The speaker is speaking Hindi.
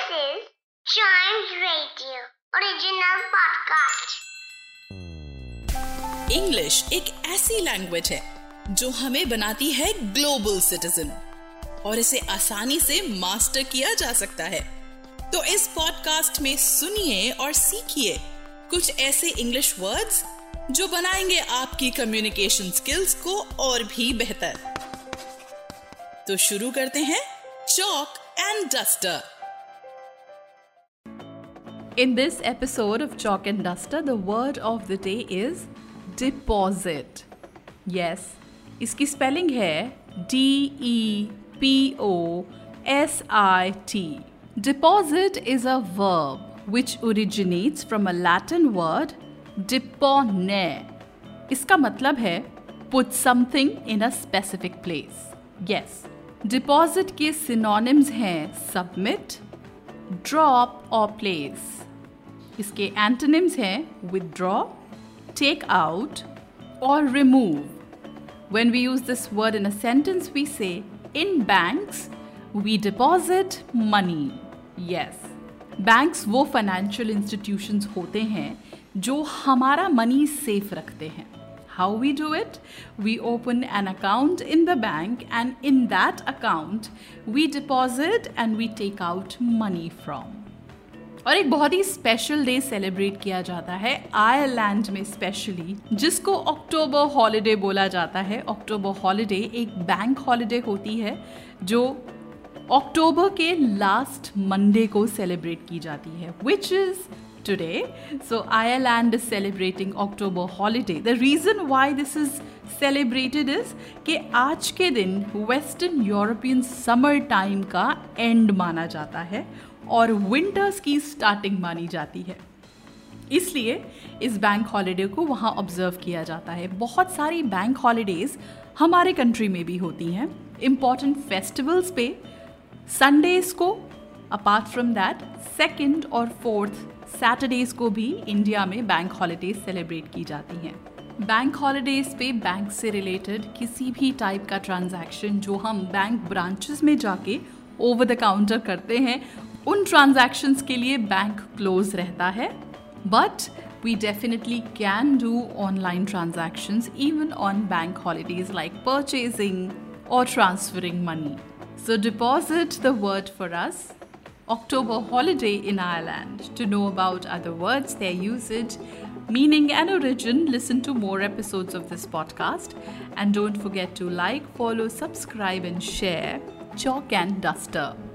is Chimes Radio original podcast. English एक ऐसी लैंग्वेज है जो हमें बनाती है ग्लोबल सिटीजन और इसे आसानी से मास्टर किया जा सकता है। तो इस पॉडकास्ट में सुनिए और सीखिए कुछ ऐसे इंग्लिश वर्ड्स जो बनाएंगे आपकी कम्युनिकेशन स्किल्स को और भी बेहतर। तो शुरू करते हैं chalk and duster. In this episode of Chalk and Duster, the word of the day is deposit. Yes, इसकी spelling है D-E-P-O-S-I-T. Deposit is a verb which originates from a Latin word deponere. इसका मतलब है put something in a specific place. Yes, deposit के synonyms हैं submit, drop or place. इसके antonyms हैं withdraw, take out or remove. When we use this word in a sentence, we say, in banks, we deposit money. Yes, banks वो financial institutions होते हैं जो हमारा money safe रखते हैं. How we do it? We open an account in the bank and in that account, we deposit and we take out money from. और एक बहुत ही स्पेशल डे सेलिब्रेट किया जाता है आयरलैंड में स्पेशली, जिसको अक्टूबर हॉलिडे बोला जाता है। अक्टूबर हॉलिडे एक बैंक हॉलिडे होती है जो अक्टूबर के लास्ट मंडे को सेलिब्रेट की जाती है, which is today. So Ireland is celebrating October holiday. The reason why this is celebrated is कि आज के दिन वेस्टर्न यूरोपियन समर टाइम का एंड माना जाता है और विंटर्स की स्टार्टिंग मानी जाती है, इसलिए इस बैंक हॉलिडे को वहाँ ऑब्जर्व किया जाता है। बहुत सारी बैंक हॉलिडेज हमारे कंट्री में भी होती हैं इम्पॉर्टेंट फेस्टिवल्स पे, संडेज को। अपार्ट फ्रॉम दैट सेकंड और फोर्थ सैटरडेज को भी इंडिया में बैंक हॉलिडेज सेलिब्रेट की जाती हैं। बैंक हॉलिडेज पे बैंक से रिलेटेड किसी भी टाइप का ट्रांजैक्शन जो हम बैंक ब्रांचेस में जाके ओवर द काउंटर करते हैं, उन ट्रांजैक्शंस के लिए बैंक क्लोज रहता है, but we definitely can do online transactions even on bank holidays like purchasing और transferring money. So deposit the word for us. October holiday in Ireland. To know about other words, their usage, meaning and origin, listen to more episodes of this podcast. And don't forget to like, follow, subscribe and share Chalk and Duster.